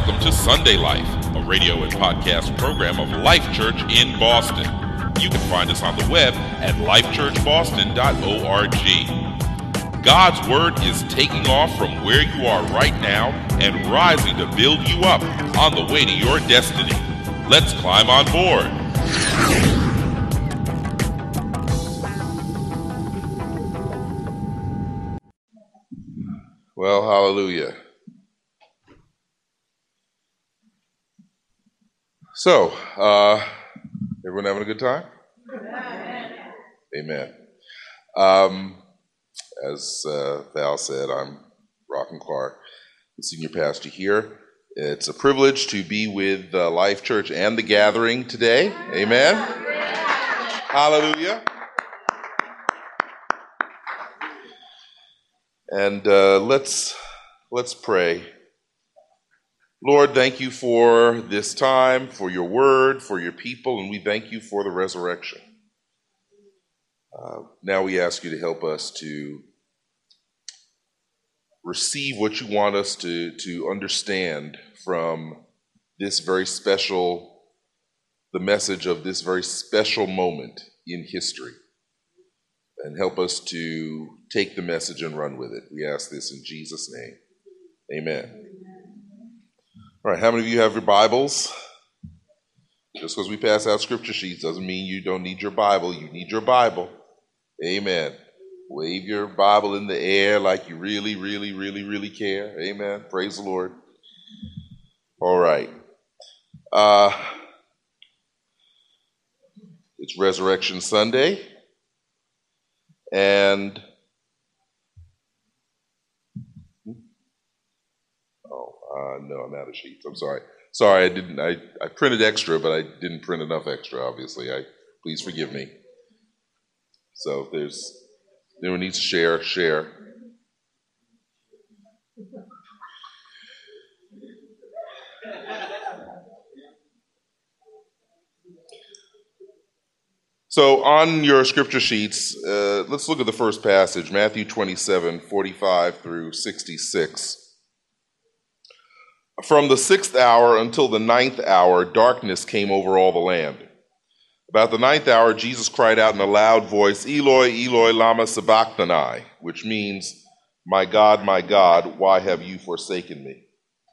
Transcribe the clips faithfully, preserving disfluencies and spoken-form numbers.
Welcome to Sunday Life, a radio and podcast program of Life Church in Boston. You can find us on the web at life church boston dot org. God's Word is taking off from where you are right now and rising to build you up on the way to your destiny. Let's climb on board. Well, hallelujah. So, uh, everyone having a good time? Amen. Amen. Um, as uh, Val said, I'm Rockin' Clark, the senior pastor here. It's a privilege to be with uh, Life Church and the Gathering today. Amen. Hallelujah. And uh, let's let's pray. Lord, thank you for this time, for your word, for your people, and we thank you for the resurrection. Uh, now we ask you to help us to receive what you want us to, to understand from this very special, the message of this very special moment in history. And help us to take the message and run with it. We ask this in Jesus' name. Amen. All right, how many of you have your Bibles? Just because we pass out scripture sheets doesn't mean you don't need your Bible. You need your Bible. Amen. Wave your Bible in the air like you really, really, really, really care. Amen. Praise the Lord. All right. Uh, it's Resurrection Sunday. And oh uh, no, I'm out of sheets. I'm sorry. Sorry, I didn't. I, I printed extra, but I didn't print enough extra. Obviously, I please forgive me. So if there's anyone needs to share, share. So on your scripture sheets, uh, let's look at the first passage, Matthew twenty-seven, forty-five through sixty-six. From the sixth hour until the ninth hour, darkness came over all the land. About the ninth hour, Jesus cried out in a loud voice, Eloi, Eloi, lama sabachthani, which means, my God, my God, why have you forsaken me?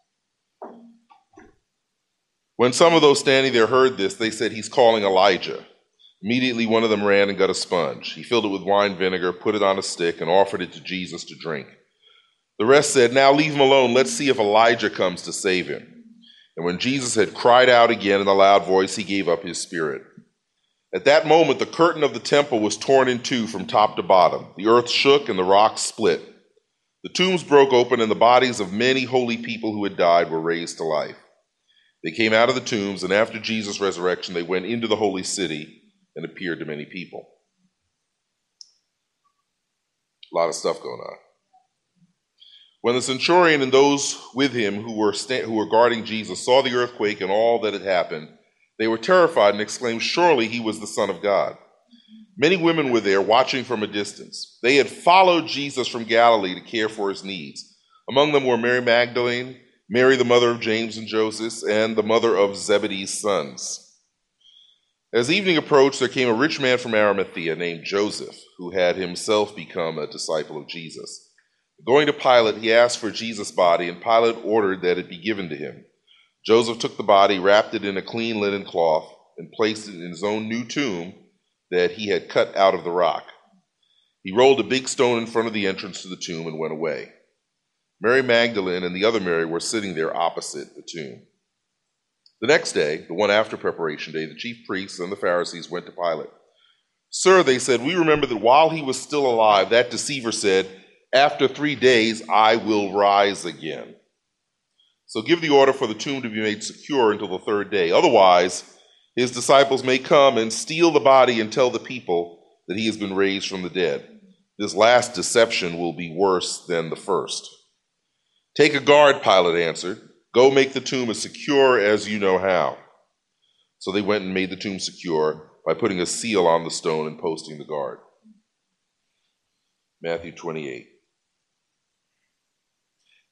When some of those standing there heard this, they said, he's calling Elijah. Immediately one of them ran and got a sponge. He filled it with wine vinegar, put it on a stick, and offered it to Jesus to drink. The rest said, now leave him alone. Let's see if Elijah comes to save him. And when Jesus had cried out again in a loud voice, he gave up his spirit. At that moment, the curtain of the temple was torn in two from top to bottom. The earth shook and the rocks split. The tombs broke open and the bodies of many holy people who had died were raised to life. They came out of the tombs, and after Jesus' resurrection, they went into the holy city and appeared to many people. A lot of stuff going on. When the centurion and those with him who were sta- who were guarding Jesus saw the earthquake and all that had happened, they were terrified and exclaimed, surely he was the Son of God. Many women were there watching from a distance. They had followed Jesus from Galilee to care for his needs. Among them were Mary Magdalene, Mary the mother of James and Joseph, and the mother of Zebedee's sons. As evening approached, there came a rich man from Arimathea named Joseph, who had himself become a disciple of Jesus. Going to Pilate, he asked for Jesus' body, and Pilate ordered that it be given to him. Joseph took the body, wrapped it in a clean linen cloth, and placed it in his own new tomb that he had cut out of the rock. He rolled a big stone in front of the entrance to the tomb and went away. Mary Magdalene and the other Mary were sitting there opposite the tomb. The next day, the one after preparation day, the chief priests and the Pharisees went to Pilate. Sir, they said, we remember that while he was still alive, that deceiver said, after three days I will rise again. So give the order for the tomb to be made secure until the third day. Otherwise, his disciples may come and steal the body and tell the people that he has been raised from the dead. This last deception will be worse than the first. Take a guard, Pilate answered. Go make the tomb as secure as you know how. So they went and made the tomb secure by putting a seal on the stone and posting the guard. Matthew twenty-eight.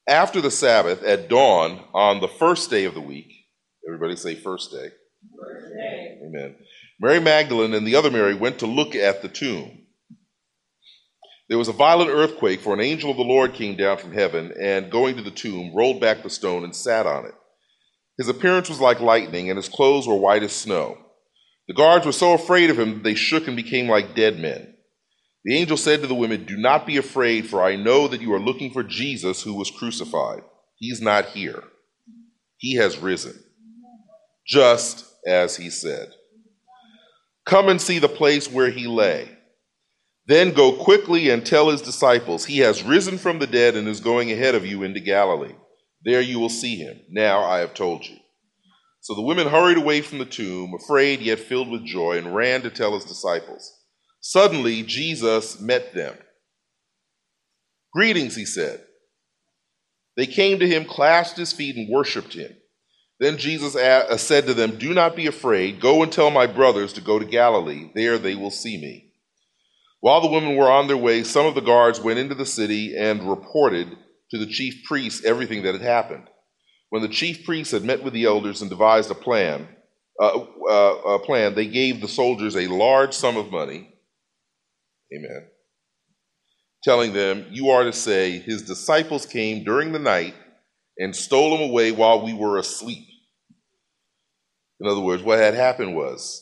After the Sabbath, at dawn, on the first day of the week, everybody say first day. First day. Amen. Mary Magdalene and the other Mary went to look at the tomb. There was a violent earthquake, for an angel of the Lord came down from heaven, and going to the tomb, rolled back the stone and sat on it. His appearance was like lightning, and his clothes were white as snow. The guards were so afraid of him that they shook and became like dead men. The angel said to the women, "Do not be afraid, for I know that you are looking for Jesus who was crucified. He's not here. He has risen, just as he said. Come and see the place where he lay. Then go quickly and tell his disciples, he has risen from the dead and is going ahead of you into Galilee. There you will see him. Now I have told you." So the women hurried away from the tomb, afraid yet filled with joy, and ran to tell his disciples. Suddenly Jesus met them. "Greetings," he said. They came to him, clasped his feet, and worshipped him. Then Jesus said to them, "Do not be afraid. Go and tell my brothers to go to Galilee. There they will see me." While the women were on their way, some of the guards went into the city and reported to the chief priests everything that had happened. When the chief priests had met with the elders and devised a plan, uh, uh, a plan, they gave the soldiers a large sum of money, amen, telling them, "You are to say, his disciples came during the night and stole him away while we were asleep." In other words, what had happened was,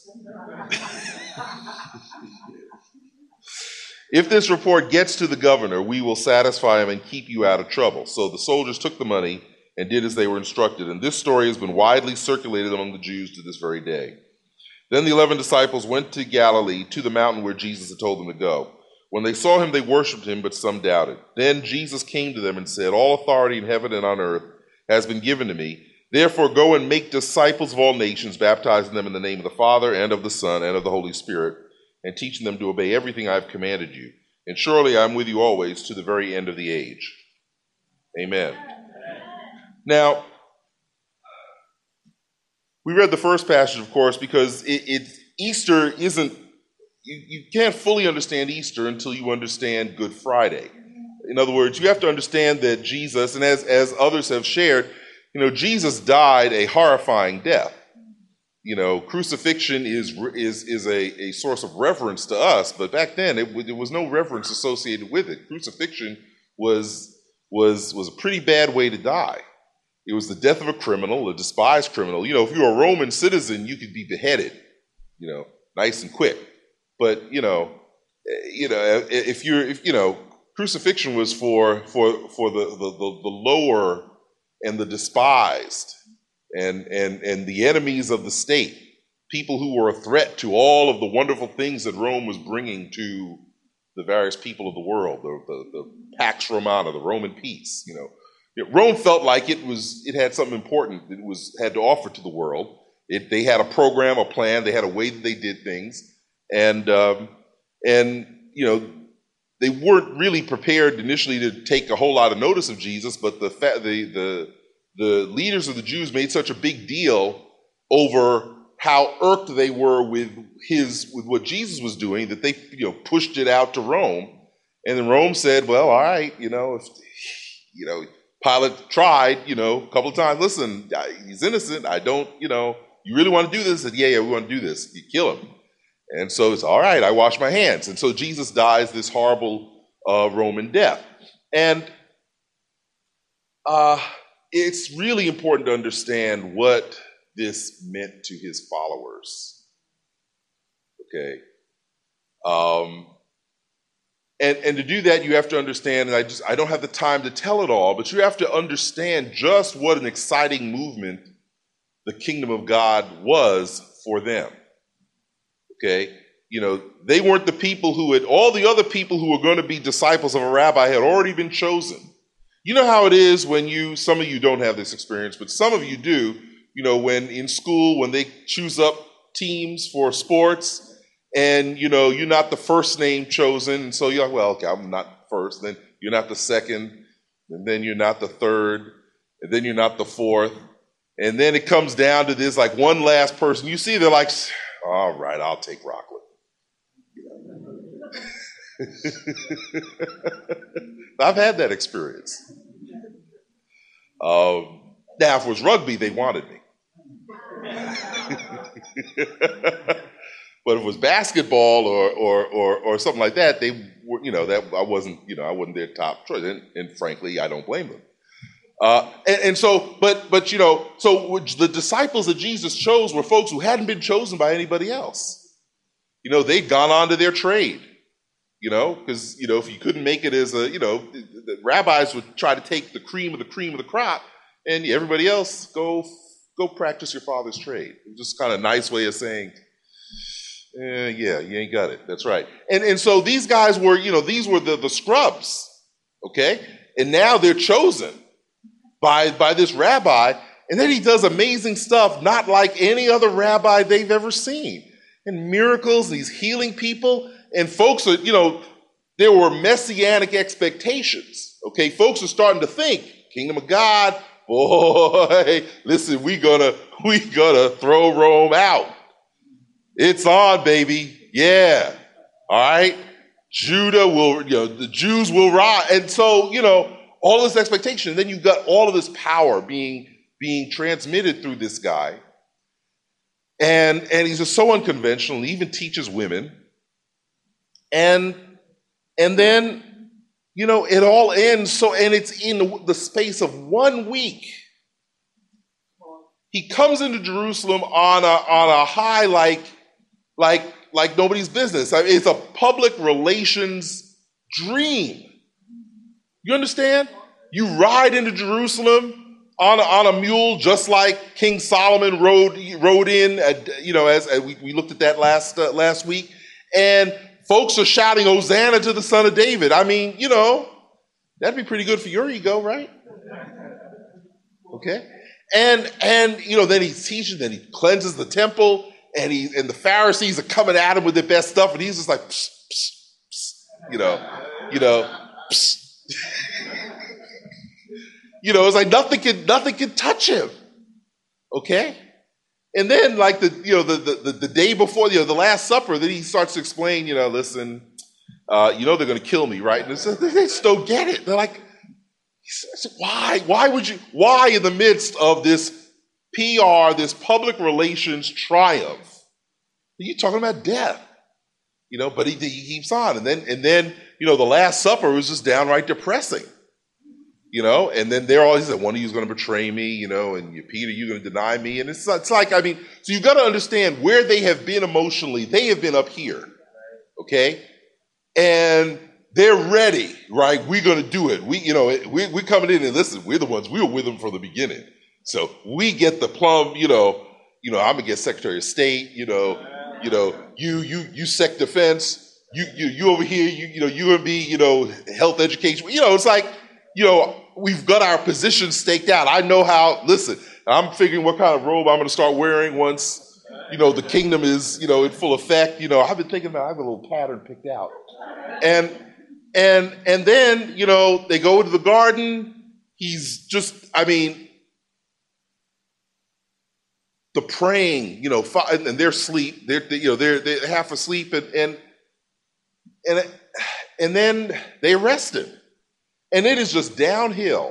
"If this report gets to the governor, we will satisfy him and keep you out of trouble." So the soldiers took the money and did as they were instructed. And this story has been widely circulated among the Jews to this very day. Then the eleven disciples went to Galilee, to the mountain where Jesus had told them to go. When they saw him, they worshipped him, but some doubted. Then Jesus came to them and said, "All authority in heaven and on earth has been given to me. Therefore go and make disciples of all nations, baptizing them in the name of the Father and of the Son and of the Holy Spirit, and teaching them to obey everything I have commanded you. And surely I am with you always to the very end of the age." Amen. Now, we read the first passage, of course, because it, it Easter isn't, you, you can't fully understand Easter until you understand Good Friday. In other words, you have to understand that Jesus, and as, as others have shared, you know, Jesus died a horrifying death. You know, crucifixion is is is a, a source of reverence to us, but back then it, there was no reverence associated with it. Crucifixion was was was a pretty bad way to die. It was the death of a criminal, a despised criminal. You know, if you were a Roman citizen, you could be beheaded, you know, nice and quick. But you know, you know, if you're, if you know, crucifixion was for for for the the, the, the lower and the despised. And, and, and the enemies of the state, people who were a threat to all of the wonderful things that Rome was bringing to the various people of the world, the, the, the Pax Romana, the Roman peace. You know, Rome felt like it was it had something important that it was had to offer to the world. It, they had a program, a plan, they had a way that they did things, and um, and you know they weren't really prepared initially to take a whole lot of notice of Jesus, but the fa- the the The leaders of the Jews made such a big deal over how irked they were with his with what Jesus was doing that they, you know, pushed it out to Rome, and then Rome said, "Well, all right, you know, if you know Pilate tried, you know, a couple of times. Listen, he's innocent. I don't, you know, you really want to do this?" He said, "Yeah, yeah, we want to do this. You kill him." And so it's all right. I wash my hands, and so Jesus dies this horrible uh, Roman death, and. Uh, It's really important to understand what this meant to his followers. Okay. Um, and, and to do that, you have to understand, and I just I don't have the time to tell it all, but you have to understand just what an exciting movement the kingdom of God was for them. Okay. You know, they weren't the people who had, all the other people who were going to be disciples of a rabbi had already been chosen. You know how it is when you, some of you don't have this experience, but some of you do, you know, when in school, when they choose up teams for sports and, you know, you're not the first name chosen. And so you're like, well, okay, I'm not first. Then you're not the second. And then you're not the third. And then you're not the fourth. And then it comes down to this, like one last person. You see, they're like, all right, I'll take Rockland. I've had that experience. Um, now, if it was rugby, they wanted me. But if it was basketball or, or or or something like that, they were, you know, that I wasn't, you know, I wasn't their top choice, and, and frankly, I don't blame them. Uh, and, and so, but but you know, so the disciples that Jesus chose were folks who hadn't been chosen by anybody else. You know, they'd gone on to their trade. You know, because you know, if you couldn't make it as a, you know, the, the rabbis would try to take the cream of the cream of the crop, and everybody else go go practice your father's trade. It was just kind of a nice way of saying, eh, yeah, you ain't got it. That's right. And and so these guys were, you know, these were the, the scrubs, okay? And now they're chosen by, by this rabbi, and then he does amazing stuff, not like any other rabbi they've ever seen. And miracles, and he's healing people, and folks are, you know, there were messianic expectations, okay? Folks are starting to think, kingdom of God, boy, listen, we gonna, we gonna throw Rome out. It's on, baby. Yeah. All right. Judah will, you know, the Jews will rise. And so, you know, all this expectation. And then you've got all of this power being, being transmitted through this guy. And, and he's just so unconventional. He even teaches women. And, and then, you know, it all ends. So, and it's in the, the space of one week. He comes into Jerusalem on a, on a high, like, Like, like nobody's business. I mean, it's a public relations dream. You understand? You ride into Jerusalem on a, on a mule, just like King Solomon rode rode in. Uh, you know, as, as we, we looked at that last uh, last week, and folks are shouting "Hosanna to the Son of David." I mean, you know, that'd be pretty good for your ego, right? Okay, and and you know, then he teaches, then he cleanses the temple. And he and the Pharisees are coming at him with their best stuff, and he's just like, psst, psst, psst, you know, you know, psst. You know, it's like nothing can nothing can touch him. Okay, and then like the you know the the, the day before, you know, the Last Supper, then he starts to explain, you know, listen, uh, you know they're going to kill me, right? And it's, they just don't get it. They're like, why? Why would you? Why in the midst of this P R, this public relations triumph, you're talking about death, you know, but he, he keeps on. And then, and then, you know, the Last Supper was just downright depressing, you know, and then they're all, he said, one of you is going to betray me, you know, and you, Peter, you're going to deny me. And it's, it's like, I mean, so you've got to understand where they have been emotionally. They have been up here, okay? And they're ready, right? We're going to do it. We, you know, we, we're coming in and listen, we're the ones, we were with them from the beginning. So we get the plum, you know, you know, I'm gonna get Secretary of State, you know, you know, you, you, you Sec Defense, you, you, you over here, you, you know, you and me, you know, health education, you know, it's like, you know, we've got our position staked out. I know how, listen, I'm figuring what kind of robe I'm gonna start wearing once, you know, the kingdom is, you know, in full effect. You know, I've been thinking about, I have a little pattern picked out. And, and, and then, you know, they go into the garden. He's just, I mean, the praying, you know, and they're asleep. They're, you know, they're, they're half asleep, and and and and then they arrest him, and it is just downhill,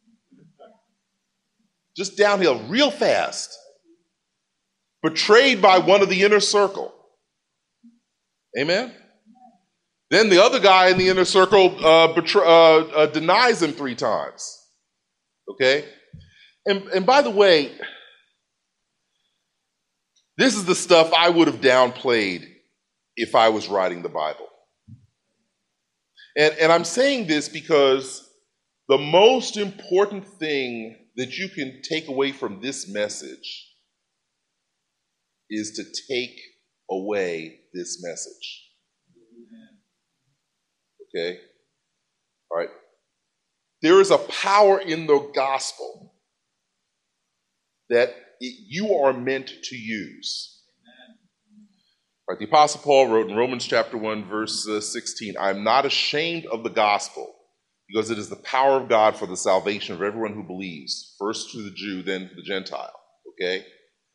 just downhill, real fast. Betrayed by one of the inner circle. Amen. Then the other guy in the inner circle uh, betray, uh, uh, denies him three times. Okay, and and by the way, this is the stuff I would have downplayed if I was writing the Bible. And, and I'm saying this because the most important thing that you can take away from this message is to take away this message. Okay? All right? There is a power in the gospel that you are meant to use. Right, the Apostle Paul wrote in Romans chapter one, verse uh, sixteen, I'm not ashamed of the gospel, because it is the power of God for the salvation of everyone who believes, first to the Jew, then to the Gentile. Okay?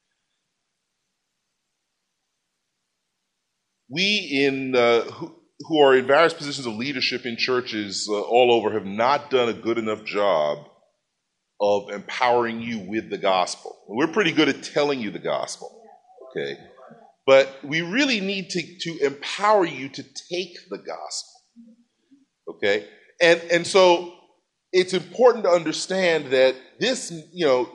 We in uh, who, who are in various positions of leadership in churches uh, all over have not done a good enough job of empowering you with the gospel. We're pretty good at telling you the gospel, okay? But we really need to, to empower you to take the gospel, okay? And, and so it's important to understand that this, you know,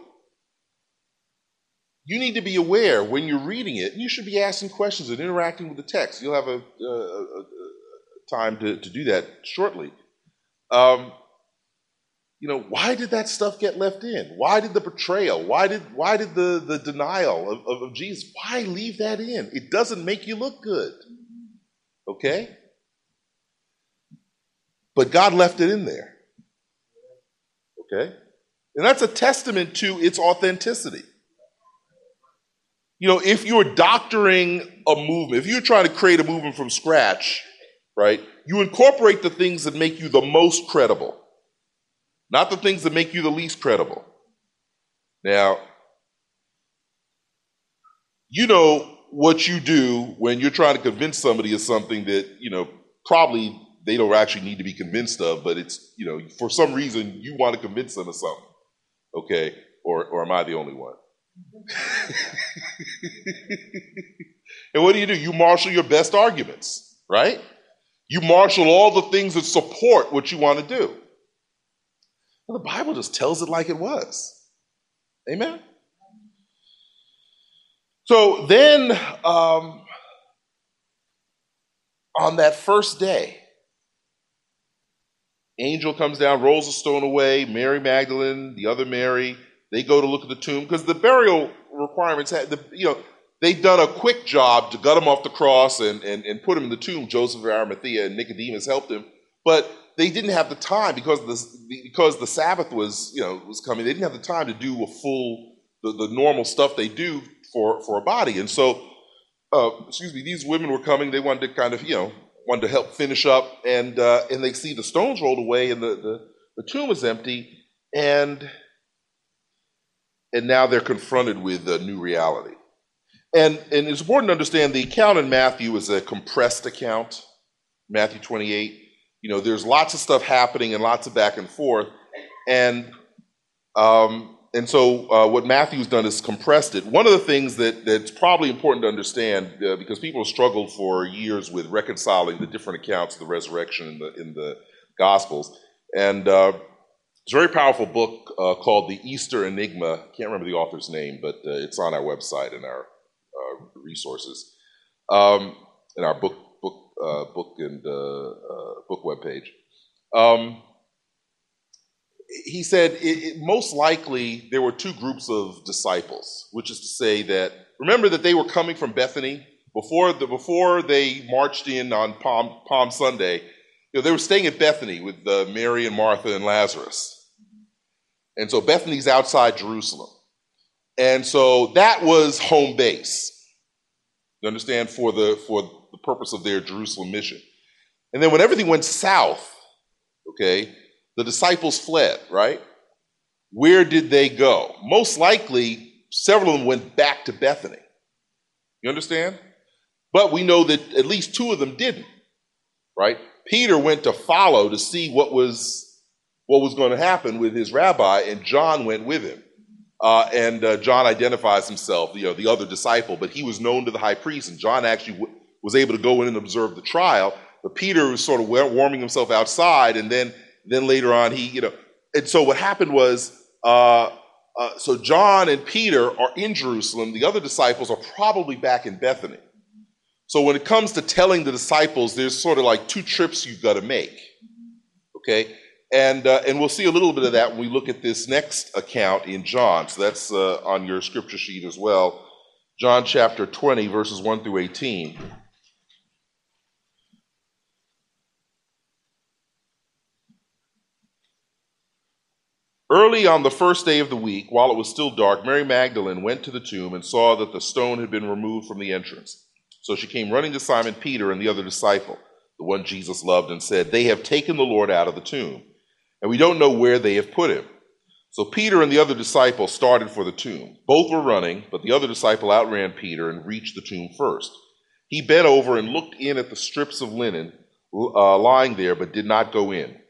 you need to be aware when you're reading it, you should be asking questions and interacting with the text. You'll have a, a, a, a time to, to do that shortly. Um, you know, why did that stuff get left in? Why did the betrayal? Why did why did the, the denial of, of, of Jesus? Why leave that in? It doesn't make you look good. Okay? But God left it in there. Okay? And that's a testament to its authenticity. You know, if you're doctoring a movement, if you're trying to create a movement from scratch, right, you incorporate the things that make you the most credible, not the things that make you the least credible. Now, you know what you do when you're trying to convince somebody of something that, you know, probably they don't actually need to be convinced of, but it's, you know, for some reason you want to convince them of something, okay? Or, or am I the only one? And what do you do? You marshal your best arguments, right? You marshal all the things that support what you want to do. Well, the Bible just tells it like it was. Amen? So then, um, on that first day, angel comes down, rolls the stone away. Mary Magdalene, the other Mary, they go to look at the tomb because the burial requirements had, the, you know, they'd done a quick job to gut him off the cross and, and, and put him in the tomb. Joseph of Arimathea and Nicodemus helped him, but they didn't have the time because the because the Sabbath was, you know, was coming. They didn't have the time to do a full the, the normal stuff they do for for a body, and so uh, excuse me, these women were coming. They wanted to kind of, you know, wanted to help finish up, and uh, and they see the stones rolled away and the the, the tomb is empty, and and now they're confronted with a new reality. And, and it's important to understand the account in Matthew is a compressed account, Matthew twenty-eight. You know, there's lots of stuff happening and lots of back and forth. And um, and so uh, what Matthew's done is compressed it. One of the things that, that's probably important to understand, uh, because people have struggled for years with reconciling the different accounts of the resurrection in the, in the Gospels. And uh, it's a very powerful book uh, called The Easter Enigma. I can't remember the author's name, but uh, it's on our website and our uh, resources, um, in our book book uh, book and uh, uh, book webpage. Um, he said it, it, most likely there were two groups of disciples, which is to say that, remember that they were coming from Bethany before the before they marched in on Palm Palm Sunday. You know, they were staying at Bethany with uh, Mary and Martha and Lazarus. And so Bethany's outside Jerusalem. And so that was home base, you understand, for the for the purpose of their Jerusalem mission. And then when everything went south, okay, the disciples fled, right? Where did they go? Most likely, several of them went back to Bethany. You understand? But we know that at least two of them didn't, right? Peter went to follow to see what was what was going to happen with his rabbi, and John went with him. Uh, and uh, John identifies himself, you know, the other disciple, but he was known to the high priest, and John actually w- was able to go in and observe the trial. But Peter was sort of warming himself outside, and then then later on he, you know, and so what happened was, uh, uh, so John and Peter are in Jerusalem. The other disciples are probably back in Bethany. So when it comes to telling the disciples, there's sort of like two trips you've got to make, okay? And uh, and we'll see a little bit of that when we look at this next account in John. So that's uh, on your scripture sheet as well. John chapter twenty, verses one through eighteen. Early on the first day of the week, while it was still dark, Mary Magdalene went to the tomb and saw that the stone had been removed from the entrance. So she came running to Simon Peter and the other disciple, the one Jesus loved, and said, "They have taken the Lord out of the tomb, and we don't know where they have put him." So Peter and the other disciple started for the tomb. Both were running, but the other disciple outran Peter and reached the tomb first. He bent over and looked in at the strips of linen uh, lying there, but did not go in.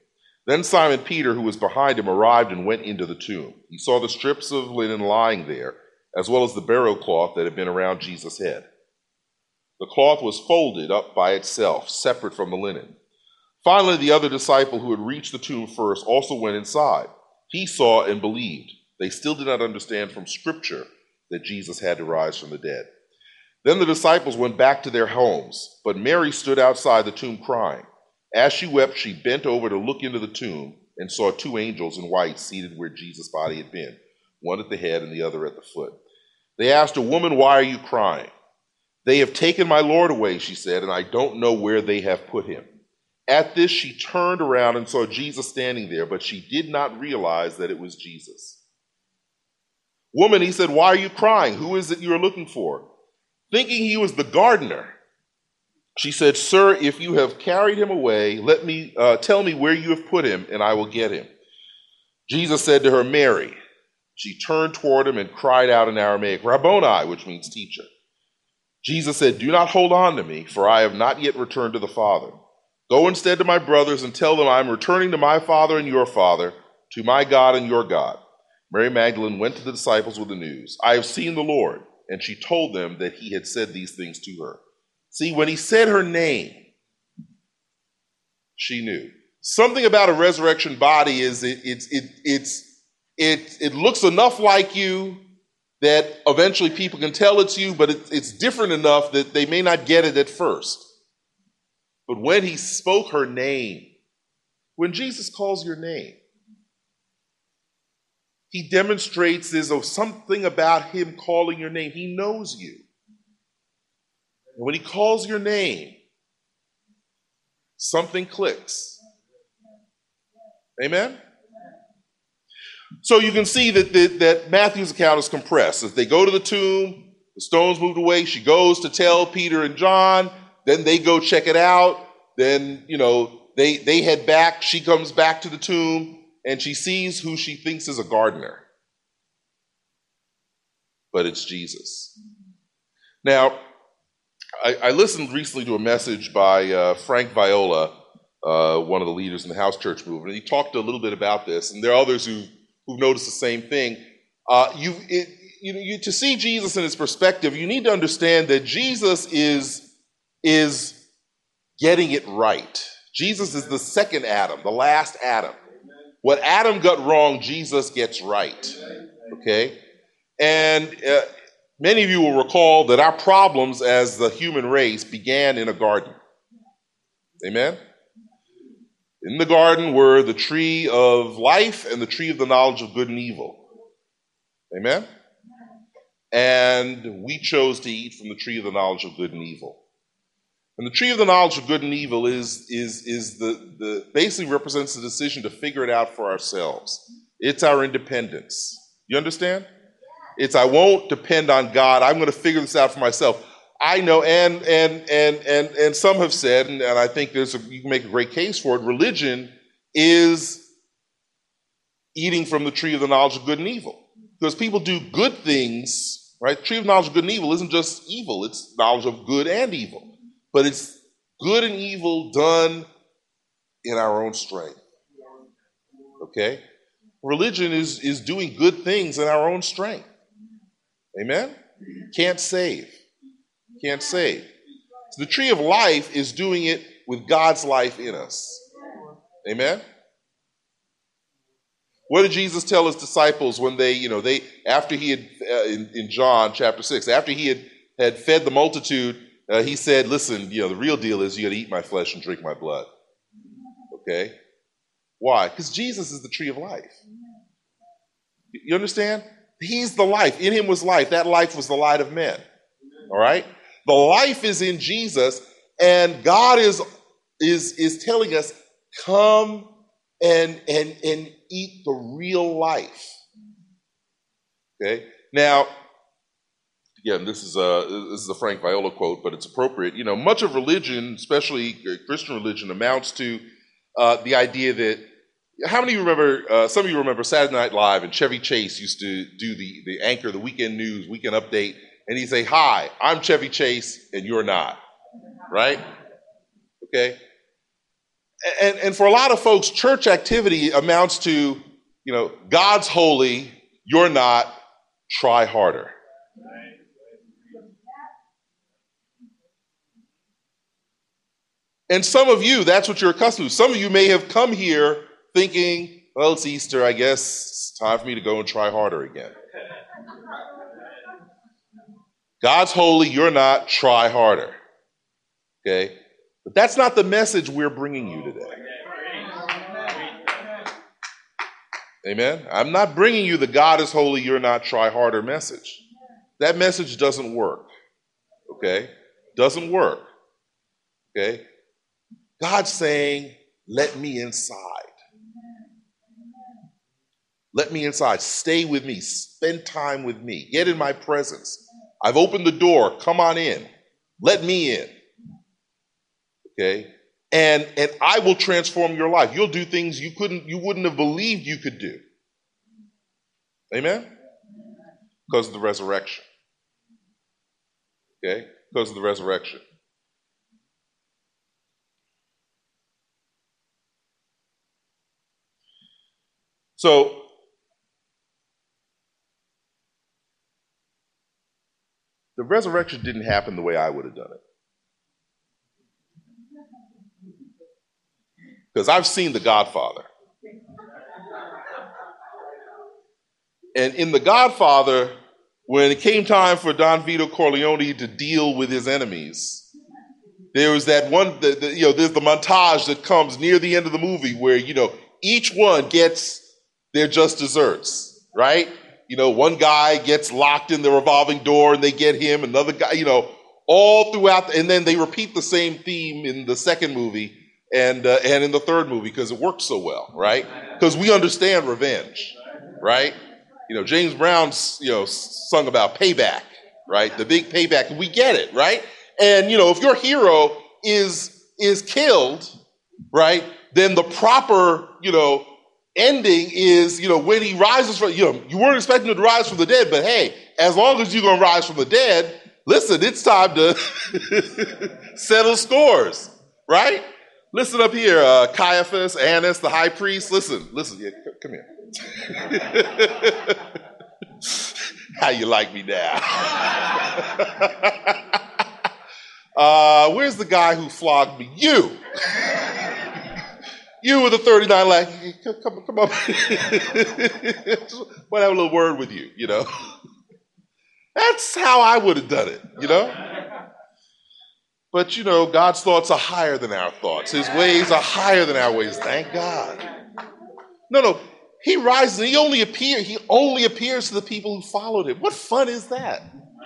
Then Simon Peter, who was behind him, arrived and went into the tomb. He saw the strips of linen lying there, as well as the burial cloth that had been around Jesus' head. The cloth was folded up by itself, separate from the linen. Finally, the other disciple who had reached the tomb first also went inside. He saw and believed. They still did not understand from Scripture that Jesus had to rise from the dead. Then the disciples went back to their homes, but Mary stood outside the tomb crying. As she wept, she bent over to look into the tomb and saw two angels in white seated where Jesus' body had been, one at the head and the other at the foot. They asked her, "Woman, why are you crying?" "They have taken my Lord away," she said, "and I don't know where they have put him." At this, she turned around and saw Jesus standing there, but she did not realize that it was Jesus. "Woman," he said, "why are you crying? Who is it you are looking for?" Thinking he was the gardener, she said, "Sir, if you have carried him away, let me uh, tell me where you have put him, and I will get him." Jesus said to her, "Mary." She turned toward him and cried out in Aramaic, "Rabboni," which means teacher. Jesus said, "Do not hold on to me, for I have not yet returned to the Father. Go instead to my brothers and tell them I am returning to my Father and your Father, to my God and your God." Mary Magdalene went to the disciples with the news, "I have seen the Lord," and she told them that he had said these things to her. See, when he said her name, she knew. Something about a resurrection body is it it's it it's it it looks enough like you that eventually people can tell it's you, but it, it's different enough that they may not get it at first. But when he spoke her name, when Jesus calls your name, he demonstrates there's something about him calling your name. He knows you. And when he calls your name, something clicks. Amen? So you can see that, that, that Matthew's account is compressed. As they go to the tomb, the stone's moved away. She goes to tell Peter and John. Then they go check it out. Then, you know, they, they head back. She comes back to the tomb, and she sees who she thinks is a gardener. But it's Jesus. Now, I, I listened recently to a message by uh, Frank Viola, uh, one of the leaders in the house church movement. He talked a little bit about this, and there are others who, who've noticed the same thing. Uh, you, it, you, you, to see Jesus in his perspective, you need to understand that Jesus is, is getting it right. Jesus is the second Adam, the last Adam. What Adam got wrong, Jesus gets right. Okay? And uh, many of you will recall that our problems as the human race began in a garden. Amen? In the garden were the tree of life and the tree of the knowledge of good and evil. Amen? And we chose to eat from the tree of the knowledge of good and evil. And the tree of the knowledge of good and evil is, is, is the, the basically represents the decision to figure it out for ourselves. It's our independence. You understand? It's I won't depend on God. I'm going to figure this out for myself. I know, and and and and and some have said, and, and I think there's a, you can make a great case for it. Religion is eating from the tree of the knowledge of good and evil, because people do good things, right? The tree of knowledge of good and evil isn't just evil; it's knowledge of good and evil, but it's good and evil done in our own strength. Okay, religion is is doing good things in our own strength. Amen? Can't save. Can't save. So the tree of life is doing it with God's life in us. Amen? What did Jesus tell his disciples when they, you know, they, after he had, uh, in, in John chapter six, after he had, had fed the multitude, uh, he said, listen, you know, the real deal is you got to eat my flesh and drink my blood. Okay? Why? Because Jesus is the tree of life. You understand? He's the life. In him was life. That life was the light of men. All right? The life is in Jesus, and God is, is, is telling us, come and, and, and eat the real life. Okay? Now, again, this is a this is a Frank Viola quote, but it's appropriate. You know, much of religion, especially Christian religion, amounts to uh, the idea that, how many of you remember, uh, some of you remember Saturday Night Live, and Chevy Chase used to do the, the anchor, the weekend news, weekend update, and he'd say, hi, I'm Chevy Chase, and you're not. Right? Okay? and, and for a lot of folks, church activity amounts to, you know, God's holy, you're not, try harder. And some of you, that's what you're accustomed to. Some of you may have come here thinking, well, it's Easter, I guess it's time for me to go and try harder again. God's holy, you're not, try harder. Okay? But that's not the message we're bringing you today. Amen? I'm not bringing you the God is holy, you're not, try harder message. That message doesn't work. Okay? Doesn't work. Okay? God's saying, let me inside. Let me inside. Stay with me. Spend time with me. Get in my presence. I've opened the door. Come on in. Let me in. Okay? And and I will transform your life. You'll do things you couldn't, you wouldn't have believed you could do. Amen? Because of the resurrection. Okay? Because of the resurrection. So, the resurrection didn't happen the way I would have done it. Because I've seen The Godfather. And in The Godfather, when it came time for Don Vito Corleone to deal with his enemies, there was that one, the, the, you know, there's the montage that comes near the end of the movie where, you know, each one gets their just desserts, right? You know, one guy gets locked in the revolving door and they get him, another guy, you know, all throughout, the, and then they repeat the same theme in the second movie and uh, and in the third movie because it works so well, right? Because we understand revenge, right? You know, James Brown's, you know, sung about payback, right? The big payback, we get it, right? And, you know, if your hero is is killed, right, then the proper, you know, ending is, you know, when he rises from, you know, you weren't expecting him to rise from the dead, but hey, as long as you're going to rise from the dead, listen, it's time to settle scores, right? Listen up here, uh, Caiaphas, Annas, the high priest. Listen, listen, yeah, c- come here. How you like me now? uh, where's the guy who flogged me? You. You with the thirty-nine, like, come, come on. Want to have a little word with you, you know. That's how I would have done it, you know. But, you know, God's thoughts are higher than our thoughts. His ways are higher than our ways. Thank God. No, no. He rises and he only appear, he only appears to the people who followed him. What fun is that?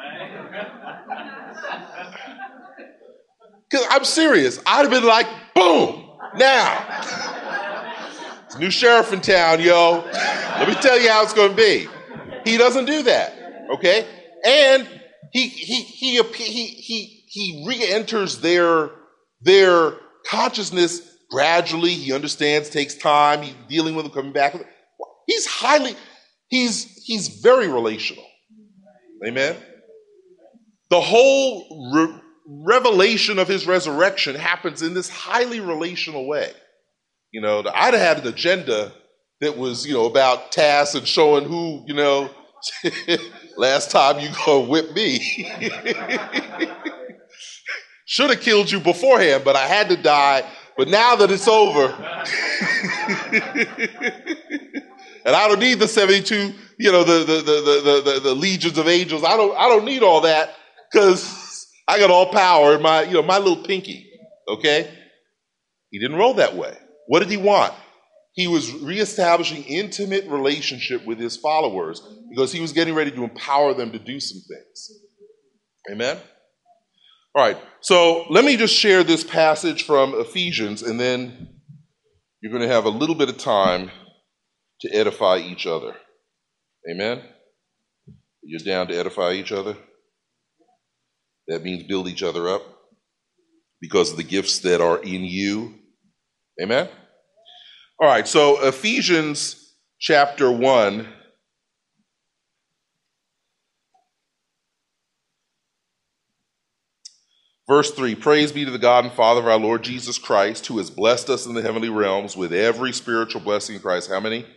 Because I'm serious. I'd have been like, boom, now. It's a new sheriff in town, yo. Let me tell you how it's going to be. He doesn't do that, okay? And he he he he he he re-enters their their consciousness gradually. He understands, takes time. He's dealing with them, coming back. He's highly, he's he's very relational. Amen. The whole re- revelation of his resurrection happens in this highly relational way. You know, I'd have had an agenda that was, you know, about tasks and showing who, you know, last time you gonna whip me. Should have killed you beforehand, but I had to die. But now that it's over, and I don't need the seventy-two, you know, the the the the the, the legions of angels. I don't I don't need all that because I got all power in my, you know, my little pinky. Okay? He didn't roll that way. What did he want? He was reestablishing intimate relationship with his followers because he was getting ready to empower them to do some things. Amen? All right, so let me just share this passage from Ephesians, and then you're going to have a little bit of time to edify each other. Amen? You're down to edify each other? That means build each other up because of the gifts that are in you. Amen? All right, so Ephesians chapter one. Verse three, praise be to the God and Father of our Lord Jesus Christ, who has blessed us in the heavenly realms with every spiritual blessing in Christ. How many?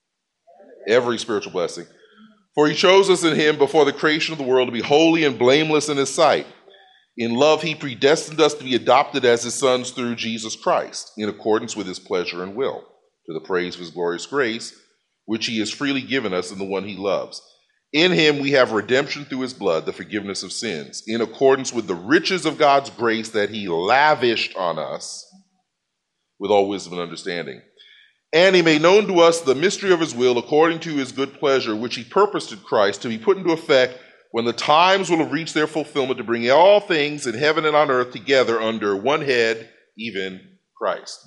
Every spiritual blessing. For he chose us in him before the creation of the world to be holy and blameless in his sight. In love, he predestined us to be adopted as his sons through Jesus Christ, in accordance with his pleasure and will, to the praise of his glorious grace, which he has freely given us in the one he loves. In him we have redemption through his blood, the forgiveness of sins, in accordance with the riches of God's grace that he lavished on us with all wisdom and understanding. And he made known to us the mystery of his will according to his good pleasure, which he purposed in Christ to be put into effect when the times will have reached their fulfillment, to bring all things in heaven and on earth together under one head, even Christ.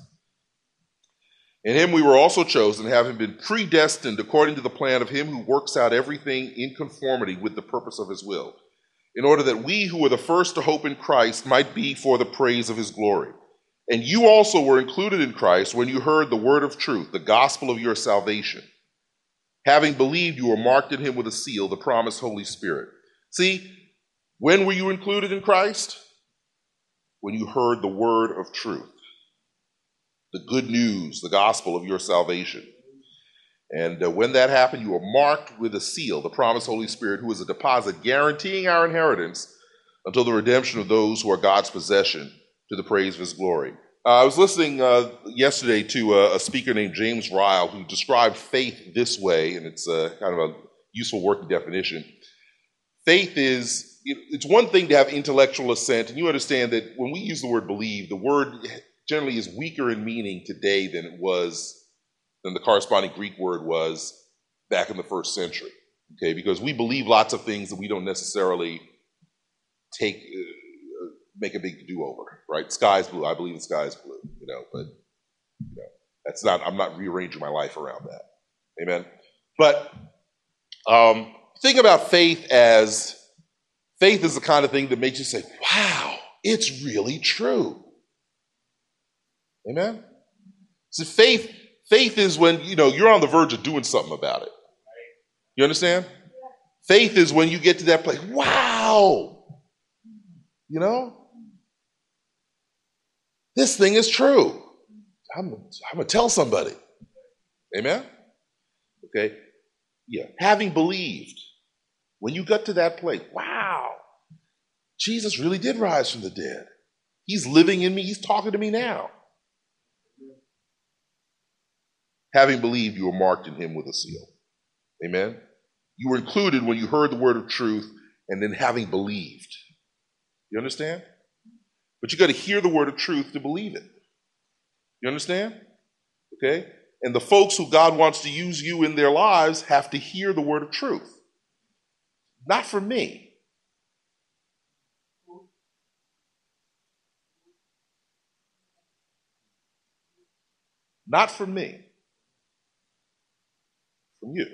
In him we were also chosen, having been predestined according to the plan of him who works out everything in conformity with the purpose of his will, in order that we who were the first to hope in Christ might be for the praise of his glory. And you also were included in Christ when you heard the word of truth, the gospel of your salvation. Having believed, you were marked in him with a seal, the promised Holy Spirit. See, when were you included in Christ? When you heard the word of truth, the good news, the gospel of your salvation. And uh, when that happened, you were marked with a seal, the promised Holy Spirit, who is a deposit guaranteeing our inheritance until the redemption of those who are God's possession, to the praise of his glory. Uh, I was listening uh, yesterday to a, a speaker named James Ryle, who described faith this way, and it's a, kind of a useful working definition. Faith is, it's one thing to have intellectual assent, and you understand that when we use the word believe, the word generally is weaker in meaning today than it was, than the corresponding Greek word was back in the first century, okay? Because we believe lots of things that we don't necessarily take, uh, make a big to-do over, right? Sky's blue, I believe the sky's blue, you know, but you know, that's not, I'm not rearranging my life around that, amen? But um, think about faith as, faith is the kind of thing that makes you say, wow, it's really true. Amen? So faith, faith is when, you know, you're on the verge of doing something about it. You understand? Faith is when you get to that place, wow, you know, this thing is true. I'm, I'm going to tell somebody. Amen? Okay? Yeah. Having believed, when you got to that place, wow, Jesus really did rise from the dead. He's living in me. He's talking to me now. Having believed, you were marked in him with a seal. Amen? You were included when you heard the word of truth and then having believed. You understand? But you got to hear the word of truth to believe it. You understand? Okay? And the folks who God wants to use you in their lives have to hear the word of truth. Not from me. Not from me. From you.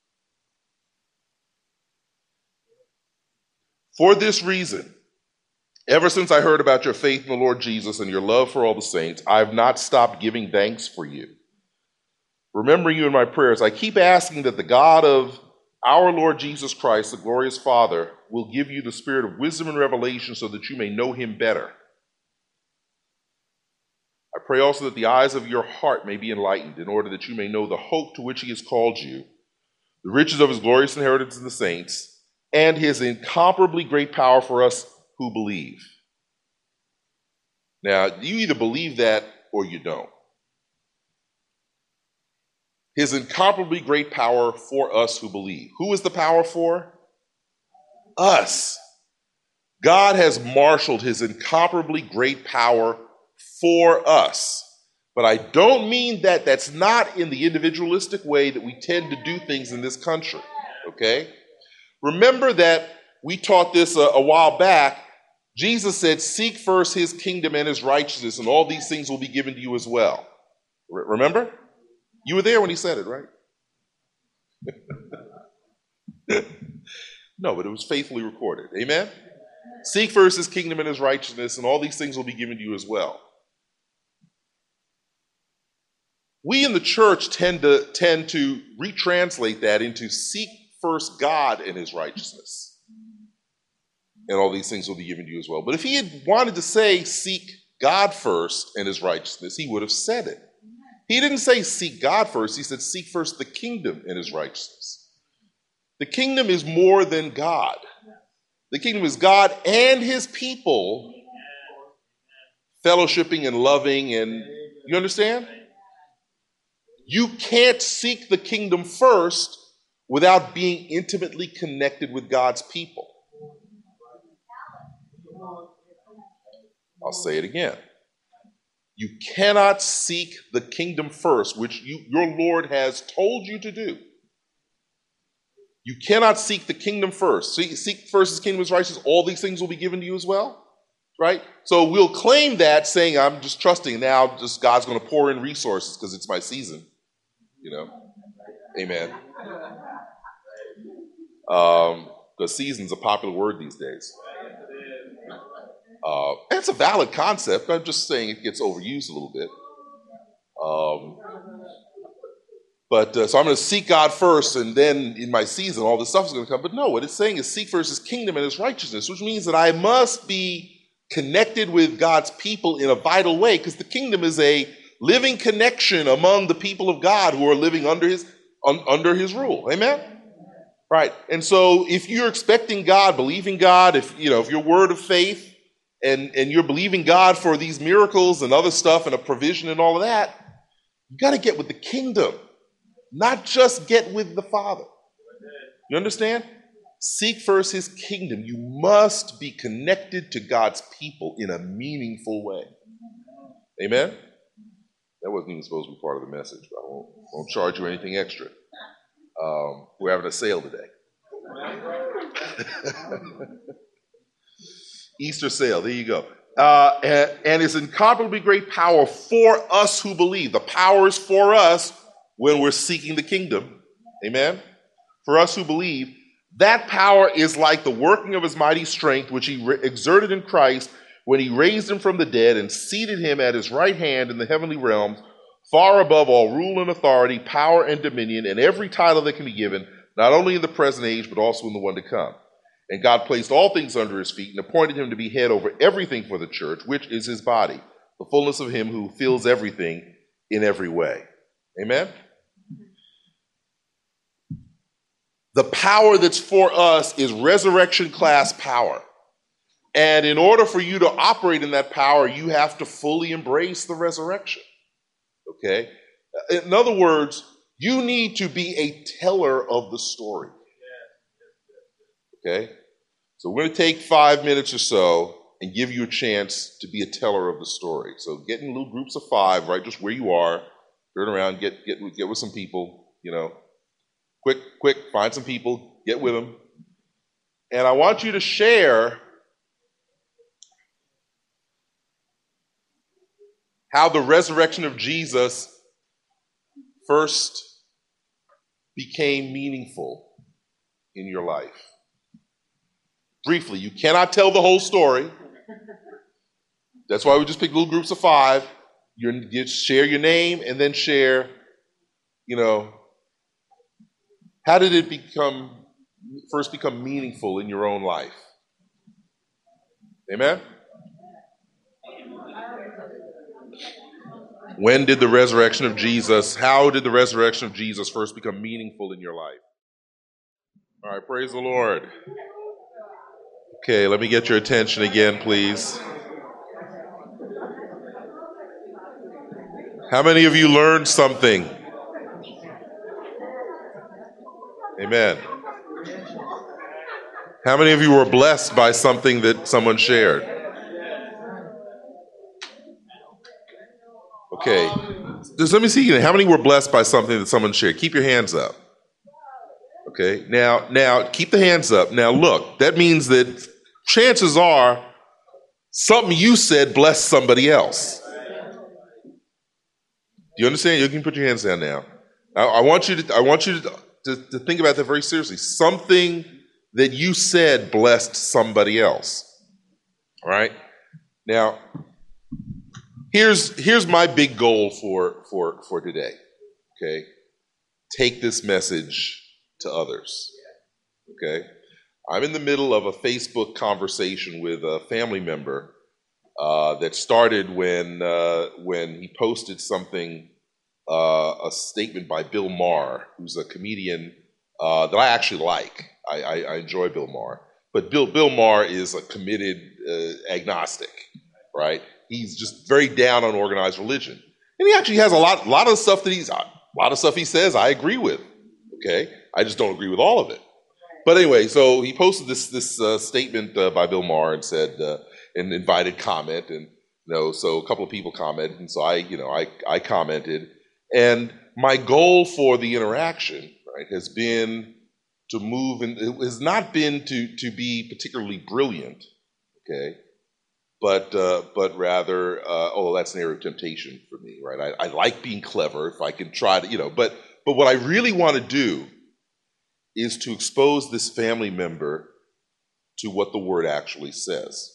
For this reason, ever since I heard about your faith in the Lord Jesus and your love for all the saints, I have not stopped giving thanks for you. Remembering you in my prayers, I keep asking that the God of our Lord Jesus Christ, the glorious Father, will give you the spirit of wisdom and revelation so that you may know him better. I pray also that the eyes of your heart may be enlightened, in order that you may know the hope to which he has called you, the riches of his glorious inheritance in the saints, and his incomparably great power for us who believe. Now, you either believe that or you don't. His incomparably great power for us who believe. Who is the power for? Us. God has marshaled his incomparably great power for us. But I don't mean that that's not in the individualistic way that we tend to do things in this country, okay? Remember that we taught this a, a while back. Jesus said, seek first his kingdom and his righteousness, and all these things will be given to you as well. R- remember? You were there when he said it, right? No, but it was faithfully recorded. Amen? Seek first his kingdom and his righteousness, and all these things will be given to you as well. We in the church tend to tend to retranslate that into seek first God and his righteousness. and all these things will be given to you as well. But if he had wanted to say, seek God first and his righteousness, he would have said it. He didn't say seek God first. He said seek first the kingdom and his righteousness. The kingdom is more than God. The kingdom is God and his people fellowshipping and loving, and you understand? You can't seek the kingdom first without being intimately connected with God's people. I'll say it again. You cannot seek the kingdom first, which you, your Lord has told you to do. You cannot seek the kingdom first. Seek, seek first his kingdom, his righteousness. All these things will be given to you as well, right? So we'll claim that, saying, I'm just trusting now, just God's going to pour in resources because it's my season, you know? Amen. Um, because season's a popular word these days. Uh, and it's a valid concept. I'm just saying it gets overused a little bit. Um, but uh, so I'm going to seek God first, and then in my season, all this stuff is going to come. But no, what it's saying is seek first his kingdom and his righteousness, which means that I must be connected with God's people in a vital way, because the kingdom is a living connection among the people of God who are living under his un, under his rule. Amen? Right. And so if you're expecting God, believing God, if you know, if your word of faith, and, and you're believing God for these miracles and other stuff and a provision and all of that, you got to get with the kingdom, not just get with the Father. You understand? Seek first his kingdom. You must be connected to God's people in a meaningful way. Amen? That wasn't even supposed to be part of the message, but I won't, won't charge you anything extra. Um, we're having a sale today. Easter sale, there you go. Uh, and, and it's incomparably great power for us who believe. The power is for us when we're seeking the kingdom. Amen? For us who believe, that power is like the working of his mighty strength, which he re- exerted in Christ when he raised him from the dead and seated him at his right hand in the heavenly realms, far above all rule and authority, power and dominion, and every title that can be given, not only in the present age, but also in the one to come. And God placed all things under his feet and appointed him to be head over everything for the church, which is his body, the fullness of him who fills everything in every way. Amen? The power that's for us is resurrection class power. And in order for you to operate in that power, you have to fully embrace the resurrection. Okay? In other words, you need to be a teller of the story. Okay? So we're going to take five minutes or so and give you a chance to be a teller of the story. So get in little groups of five, right, just where you are. Turn around, get get get with some people, you know. Quick, quick, find some people, get with them. And I want you to share how the resurrection of Jesus first became meaningful in your life. Briefly, you cannot tell the whole story. That's why we just pick little groups of five. You you share your name and then share, you know, how did it become first become meaningful in your own life? Amen? When did the resurrection of Jesus, how did the resurrection of Jesus first become meaningful in your life? All right, praise the Lord. Okay, let me get your attention again, please. How many of you learned something? Amen. How many of you were blessed by something that someone shared? Okay, just let me see. How many were blessed by something that someone shared? Keep your hands up. Okay, now, now keep the hands up. Now look, that means that chances are something you said blessed somebody else. Do you understand? You can put your hands down now. I, I want you to. I want you to, to, to think about that very seriously. Something that you said blessed somebody else. All right. Now, here's here's my big goal for for for today. Okay, take this message to others. Okay, I'm in the middle of a Facebook conversation with a family member uh, that started when uh, when he posted something, uh, a statement by Bill Maher, who's a comedian uh, that I actually like. I, I, I enjoy Bill Maher, but Bill Bill Maher is a committed uh, agnostic, right? He's just very down on organized religion, and he actually has a lot lot of stuff that he's a lot of stuff he says I agree with. Okay, I just don't agree with all of it. But anyway, so he posted this this uh, statement uh, by Bill Maher and said uh, and invited comment, and you know, so a couple of people commented, and so I you know I I commented, and my goal for the interaction, right, has been to move, and it has not been to to be particularly brilliant, okay, but uh, but rather, uh, oh, that's an area of temptation for me, right? I, I like being clever if I can try to, you know, but but what I really want to do is to expose this family member to what the word actually says.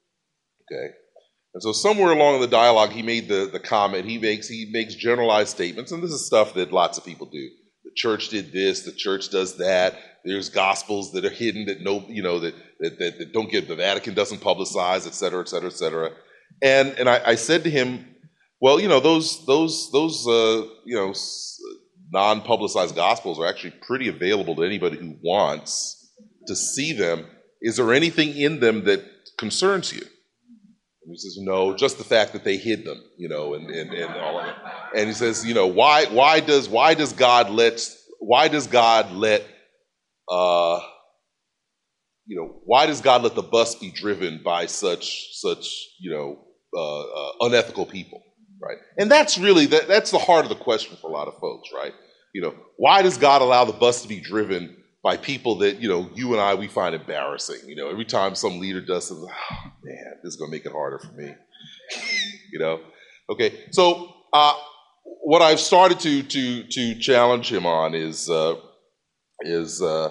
Okay? And so somewhere along the dialogue, he made the, the comment, he makes he makes generalized statements, and this is stuff that lots of people do. The church did this, the church does that, there's gospels that are hidden that no, you know, that that, that, that don't get, the Vatican doesn't publicize, et cetera, et cetera, et cetera. And and I, I said to him, well, you know, those those those uh, you know, non-publicized gospels are actually pretty available to anybody who wants to see them. Is there anything in them that concerns you? And he says, no, just the fact that they hid them, you know, and, and, and all of it. And he says, you know, why why does why does God let why does God let uh you know why does God let the bus be driven by such such you know uh, uh, unethical people? Right, and that's really that, that's the heart of the question for a lot of folks, right? You know, why does God allow the bus to be driven by people that, you know, you and I, we find embarrassing? You know, every time some leader does something, oh, man, this is going to make it harder for me. You know, okay. So uh, what I've started to to to challenge him on is uh, is uh,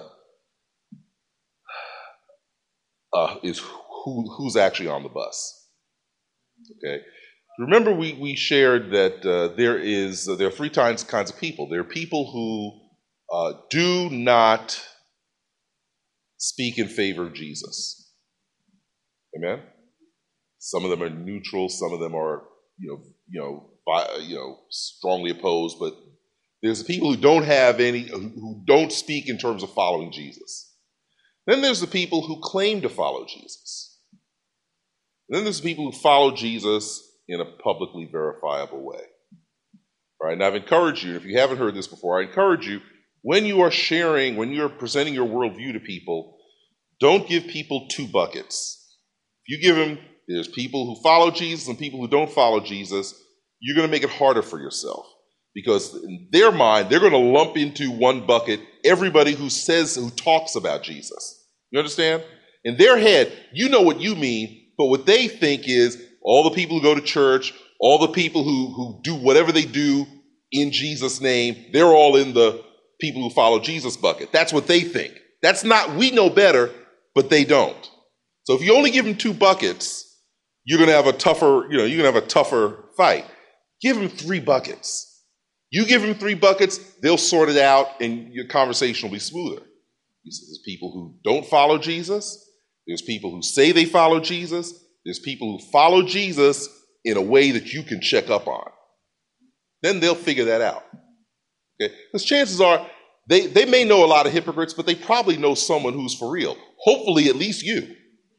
uh, is who who's actually on the bus. Okay. Remember, we, we shared that uh, there is uh, there are three kinds kinds of people. There are people who uh, do not speak in favor of Jesus. Amen. Some of them are neutral. Some of them are you know you know bi- you know strongly opposed. But there's the people who don't have any who don't speak in terms of following Jesus. Then there's the people who claim to follow Jesus. And then there's the people who follow Jesus in a publicly verifiable way. All right, and I've encouraged you, if you haven't heard this before, I encourage you, when you are sharing, when you're presenting your worldview to people, don't give people two buckets. If you give them, there's people who follow Jesus and people who don't follow Jesus, you're going to make it harder for yourself. Because in their mind, they're going to lump into one bucket everybody who says, who talks about Jesus. You understand? In their head, you know what you mean, but what they think is, all the people who go to church, all the people who, who do whatever they do in Jesus' name, they're all in the people who follow Jesus bucket. That's what they think. That's not, we know better, but they don't. So if you only give them two buckets, you're going to have a tougher, you know, you're going to have a tougher fight. Give them three buckets. You give them three buckets, they'll sort it out and your conversation will be smoother. There's people who don't follow Jesus. There's people who say they follow Jesus. There's people who follow Jesus in a way that you can check up on. Then they'll figure that out. Okay? Because chances are, they, they may know a lot of hypocrites, but they probably know someone who's for real. Hopefully, at least you.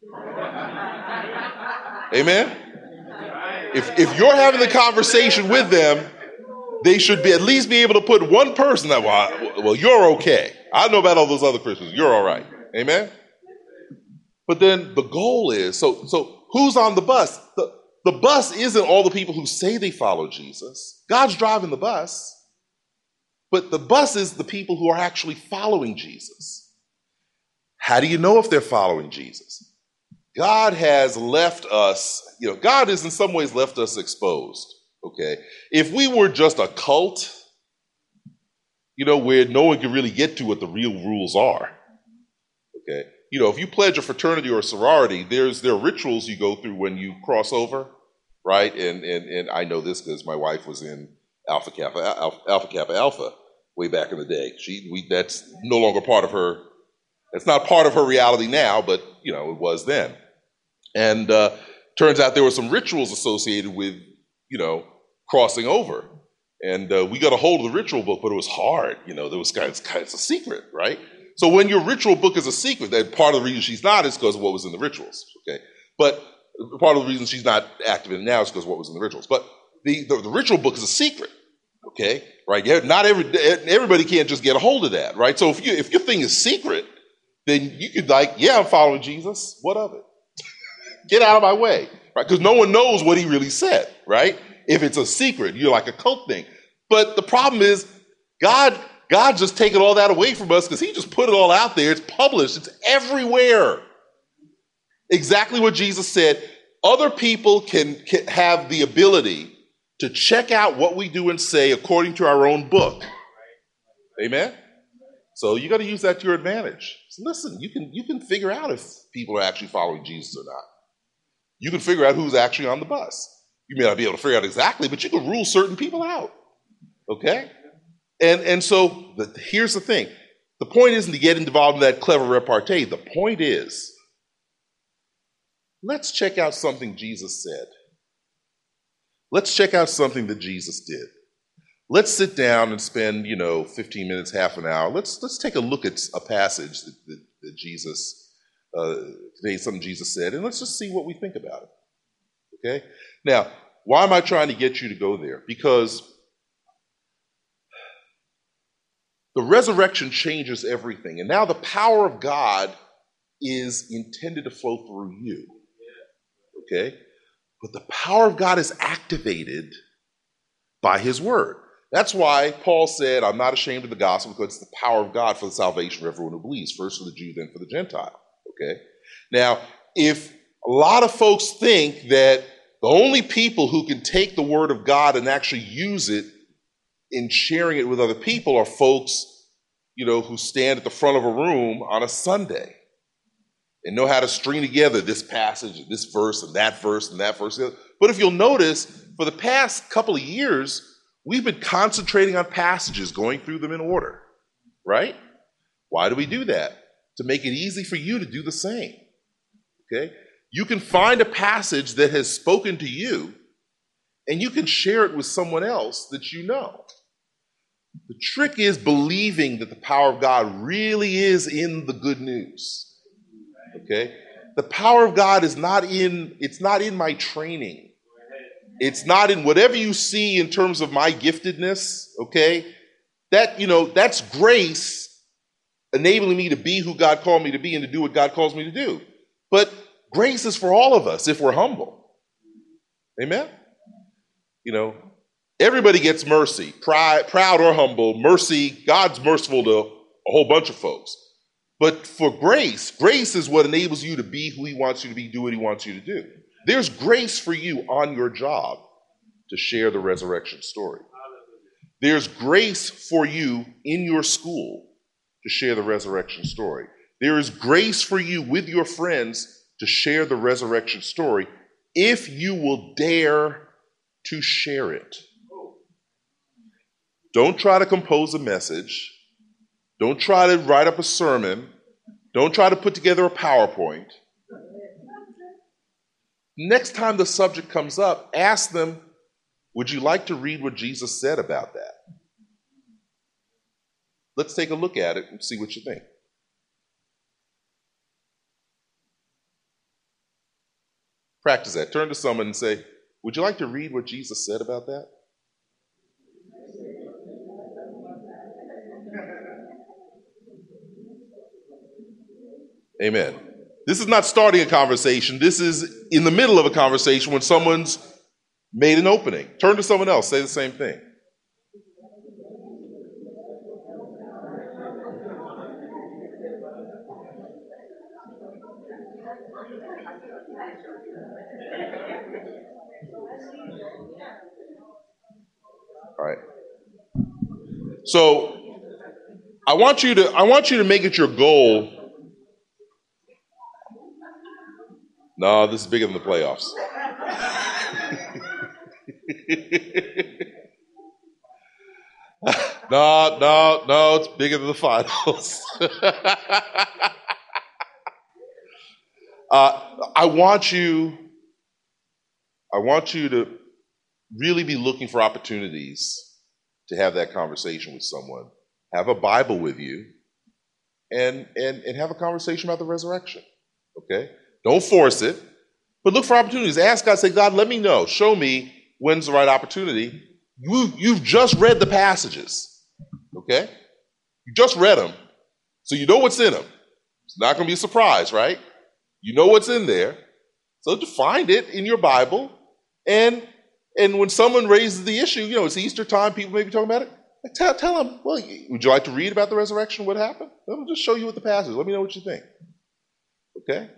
Amen? If, if you're having the conversation with them, they should be at least be able to put one person that, well, well, you're okay. I don't know about all those other Christians. You're all right. Amen? But then the goal is, so so who's on the bus? The, the bus isn't all the people who say they follow Jesus. God's driving the bus. But the bus is the people who are actually following Jesus. How do you know if they're following Jesus? God has left us, you know, God has in some ways left us exposed, okay? If we were just a cult, you know, where no one can really get to what the real rules are, okay? You know, if you pledge a fraternity or a sorority, there's there are rituals you go through when you cross over, right? And and and I know this because my wife was in Alpha Kappa Alpha, Alpha Kappa Alpha way back in the day. She we that's no longer part of her It's not part of her reality now, but, you know, it was then. And uh, turns out there were some rituals associated with, you know, crossing over. And uh, we got a hold of the ritual book, but it was hard. You know, there was kind of, it's a secret, right? So when your ritual book is a secret, then part of the reason she's not is because of what was in the rituals, okay? But part of the reason she's not active in it now is because of what was in the rituals. But the, the, the ritual book is a secret, okay? Right? Not every everybody can't just get a hold of that, right? So if you if your thing is secret, then you could like, yeah, I'm following Jesus. What of it? Get out of my way, right? Because no one knows what he really said, right? If it's a secret, you're like a cult thing. But the problem is, God, God's just taking all that away from us because he just put it all out there. It's published. It's everywhere. Exactly what Jesus said. Other people can, can have the ability to check out what we do and say according to our own book. Amen? So you got to use that to your advantage. So listen, you can, you can figure out if people are actually following Jesus or not. You can figure out who's actually on the bus. You may not be able to figure out exactly, but you can rule certain people out. Okay? And, and so the, here's the thing. The point isn't to get involved in that clever repartee. The point is, let's check out something Jesus said. Let's check out something that Jesus did. Let's sit down and spend, you know, fifteen minutes, half an hour. Let's let's take a look at a passage that, that, that Jesus, uh, something Jesus said, and let's just see what we think about it. Okay? Now, why am I trying to get you to go there? Because the resurrection changes everything, and now the power of God is intended to flow through you. Okay? But the power of God is activated by his word. That's why Paul said, I'm not ashamed of the gospel because it's the power of God for the salvation of everyone who believes, first for the Jew, then for the Gentile. Okay? Now, if a lot of folks think that the only people who can take the word of God and actually use it in sharing it with other people are folks, you know, who stand at the front of a room on a Sunday and know how to string together this passage, this verse, and that verse, and that verse. But if you'll notice, for the past couple of years, we've been concentrating on passages, going through them in order, right? Why do we do that? To make it easy for you to do the same, okay? You can find a passage that has spoken to you, and you can share it with someone else that you know. The trick is believing that the power of God really is in the good news. Okay? The power of God is not in, it's not in my training. It's not in whatever you see in terms of my giftedness, okay? That, you know, that's grace enabling me to be who God called me to be and to do what God calls me to do. But grace is for all of us if we're humble. Amen? You know, everybody gets mercy, pride, proud or humble. Mercy, God's merciful to a whole bunch of folks. But for grace, grace is what enables you to be who he wants you to be, do what he wants you to do. There's grace for you on your job to share the resurrection story. There's grace for you in your school to share the resurrection story. There is grace for you with your friends to share the resurrection story if you will dare to share it. Don't try to compose a message. Don't try to write up a sermon. Don't try to put together a PowerPoint. Next time the subject comes up, ask them, would you like to read what Jesus said about that? Let's take a look at it and see what you think. Practice that. Turn to someone and say, would you like to read what Jesus said about that? Amen. This is not starting a conversation. This is in the middle of a conversation when someone's made an opening. Turn to someone else. Say the same thing. All right. So I want you to I want you to make it your goal. No, this is bigger than the playoffs. no, no, no, it's bigger than the finals. Uh, I want you, I want you to really be looking for opportunities to have that conversation with someone. Have a Bible with you and, and, and have a conversation about the resurrection, okay? Don't force it, but look for opportunities. Ask God, say, God, let me know. Show me when's the right opportunity. You, you've just read the passages, okay? You just read them, so you know what's in them. It's not going to be a surprise, right? You know what's in there. So to find it in your Bible, and and when someone raises the issue, you know, it's Easter time, people may be talking about it, tell, tell them, well, would you like to read about the resurrection, what happened? Let me just show you what the passage is. Let me know what you think. Okay?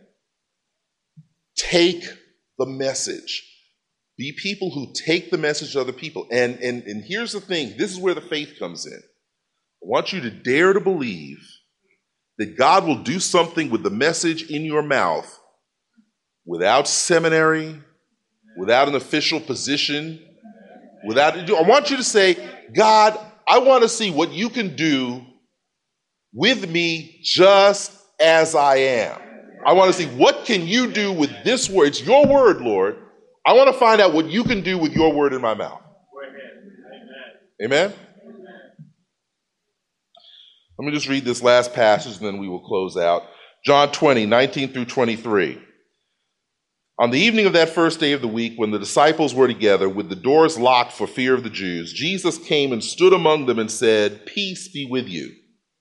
Take the message. Be people who take the message to other people. And, and, and here's the thing. This is where the faith comes in. I want you to dare to believe that God will do something with the message in your mouth without seminary, without an official position, without, I want you to say, God, I want to see what you can do with me just as I am. I want to see what can you do with this word. It's your word, Lord. I want to find out what you can do with your word in my mouth. Amen? Amen? Let me just read this last passage and then we will close out. John twenty, nineteen through twenty-three. On the evening of that first day of the week, when the disciples were together with the doors locked for fear of the Jews, Jesus came and stood among them and said, "Peace be with you."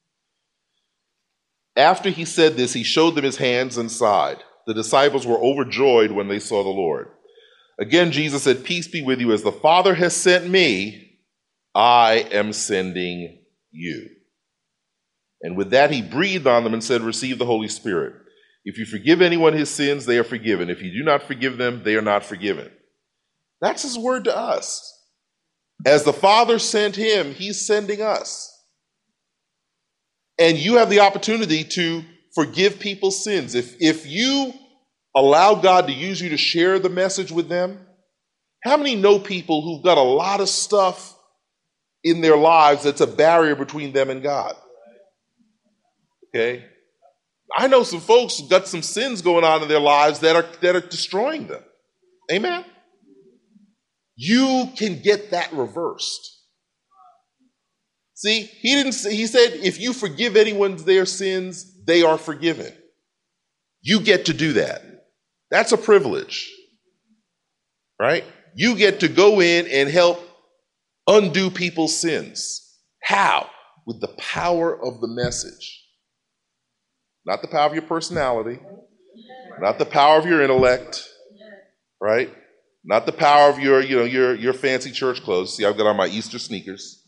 After he said this, he showed them his hands and side. The disciples were overjoyed when they saw the Lord. Again, Jesus said, "Peace be with you. As the Father has sent me, I am sending you." And with that, he breathed on them and said, "Receive the Holy Spirit. If you forgive anyone his sins, they are forgiven. If you do not forgive them, they are not forgiven." That's his word to us. As the Father sent him, he's sending us. And you have the opportunity to forgive people's sins. If, if you allow God to use you to share the message with them, how many know people who've got a lot of stuff in their lives that's a barrier between them and God? Okay? I know some folks who've got some sins going on in their lives that are, that are destroying them. Amen? You can get that reversed. See, he didn't say, he said, if you forgive anyone their sins, they are forgiven. You get to do that. That's a privilege. Right? You get to go in and help undo people's sins. How? With the power of the message. Not the power of your personality, not the power of your intellect, right? Not the power of your, you know, your, your fancy church clothes. See, I've got on my Easter sneakers.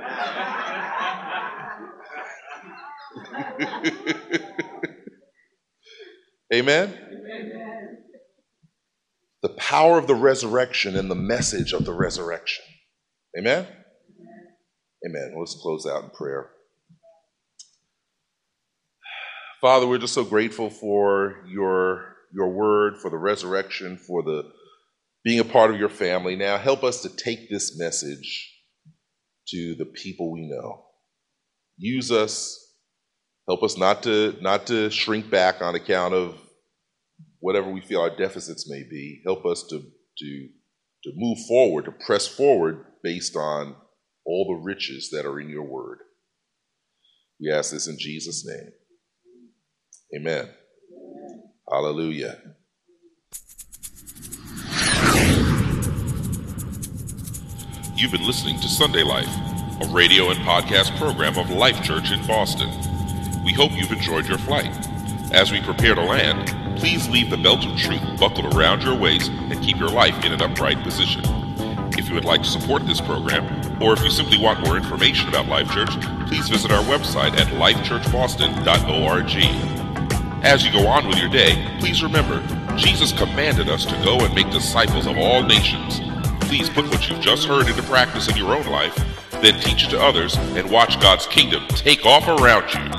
Amen? The power of the resurrection and the message of the resurrection. Amen? Amen. Let's close out in prayer. Father, we're just so grateful for your, your word, for the resurrection, for the being a part of your family. Now help us to take this message to the people we know. Use us. Help us not to, not to shrink back on account of whatever we feel our deficits may be. Help us to, to, to move forward, to press forward based on all the riches that are in your word. We ask this in Jesus' name. Amen. Hallelujah. You've been listening to Sunday Life, a radio and podcast program of Life Church in Boston. We hope you've enjoyed your flight. As we prepare to land, please leave the belt of truth buckled around your waist and keep your life in an upright position. If you would like to support this program, or if you simply want more information about Life Church, please visit our website at life church boston dot org. As you go on with your day, please remember, Jesus commanded us to go and make disciples of all nations. Please put what you've just heard into practice in your own life, then teach it to others and watch God's kingdom take off around you.